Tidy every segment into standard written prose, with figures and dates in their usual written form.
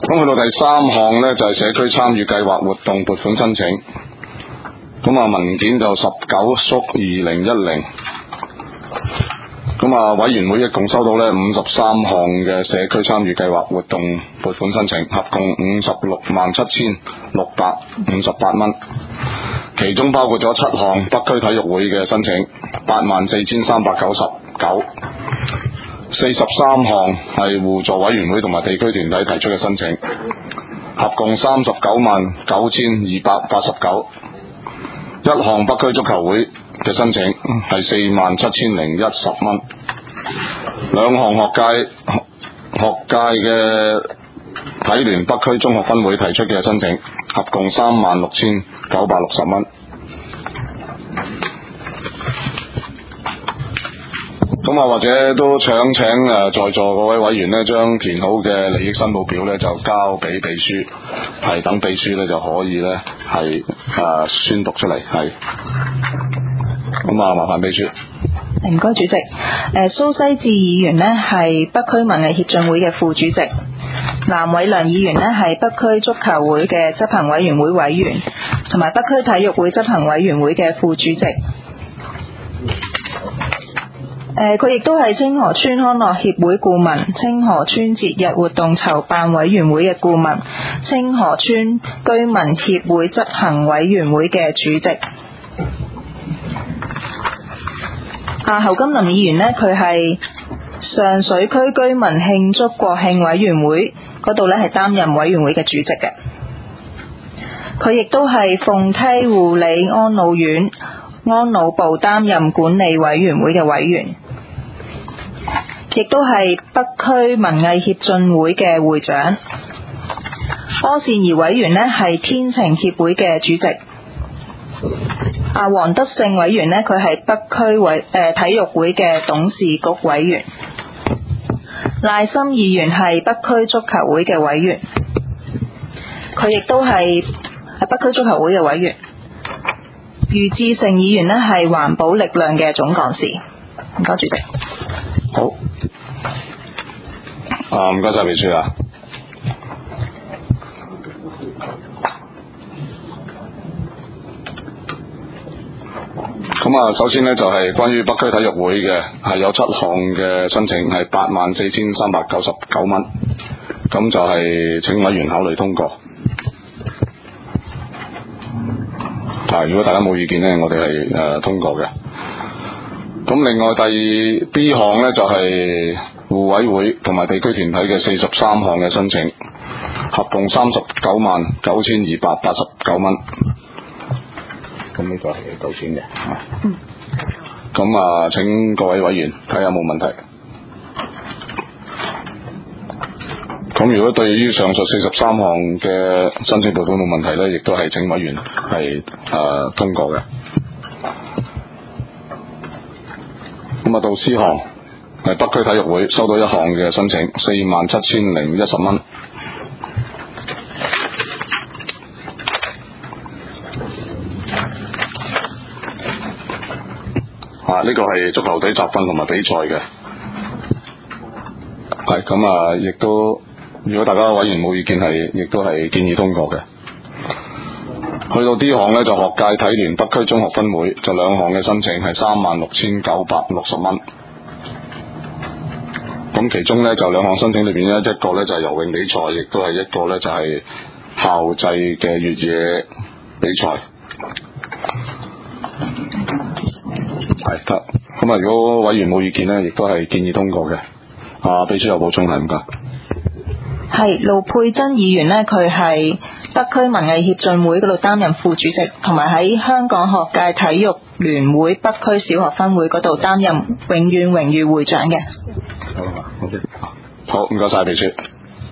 咁去到第3項呢，就係社區參與計劃活動撥款申請。咁文件就19/2010。委員會一共收到呢53項嘅社區參與計劃活動撥款申請，合共567,658蚊。其中包括咗7項北區體育會嘅申請，84,399。43項係互助委員會同埋地區團體提出嘅申請，合共399289。一項北區足球會嘅申請係47,010蚊。兩項學界嘅體聯北區中學分會提出嘅申請，合共36,960蚊。或者都請在座各位委員呢，將填好嘅利益申報表呢，就交俾秘書，係等秘書呢就可以呢係宣讀出嚟，係。麻煩秘書。 唔該主席。蘇西智議員呢係北區文藝協進會嘅副主席，藍偉良議員呢係北區足球會嘅執行委員會委員，同埋北區體育會執行委員會嘅副主席。佢亦都係清河村康樂協會顧問、清河村節日活動籌辦委員會嘅顧問、清河村居民協會執行委員會嘅主席。侯金林議員呢，佢係上水區居民慶祝國慶委員會嗰度呢係擔任委員會嘅主席嘅。佢亦都係鳳梯護理安老院安老部擔任管理委員會嘅委員，亦都係北區文藝協進會嘅會長。柯善儀委員呢係天晴協會嘅主席。黃德勝委員呢，佢係北區體育會嘅董事局委員。賴森議員係北區足球會嘅委員，佢亦都係北區足球會嘅委員。余志成議員呢係環保力量嘅總幹事。唔該主席。 好。唔該晒秘書啊。首先呢，就係關於北區體育會嘅，係有7項嘅申請，係84,399蚊。咁就係請委員考慮通過。如果大家冇意見呢，我哋係通過嘅。咁另外第2 B 項呢，就係互委會同埋地區團體嘅43項嘅申請，合共39,9,289蚊。咁呢個係夠錢嘅。請各位委員睇下冇問題。咁如果對於上述43項嘅申請撥款冇問題呢，亦都係請委員係通過嘅。到 C 項係北區體育會收到1項嘅申請，47,010蚊。呢個係足球隊集訓同埋比賽嘅，係咁亦都如果大家委員冇意見，亦都係建議通過嘅。去到 D 項呢，就學界體聯北區中學分會就2項嘅申請係36,960蚊。咁其中呢，就2項申請裏邊呢，一個呢就係游泳比賽，亦都係一個呢就係校際嘅越野比賽。係得。如果委員冇意見呢，亦都係建議通過嘅。秘書有補充係唔該。 係盧佩珍議員呢，佢係北區文藝協進會嗰度擔任副主席，同埋喺香港學界體育聯會北區小學分會嗰度擔任永遠榮譽會長嘅。 好，唔該晒秘書。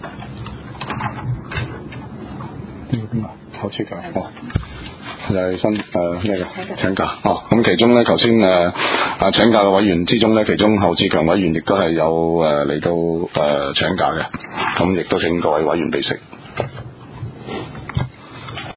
好請假就係請假。咁其中呢，頭先請假嘅委員之中呢，其中侯志強委員亦都係有嚟到請假嘅，咁亦都請各位委員備悉。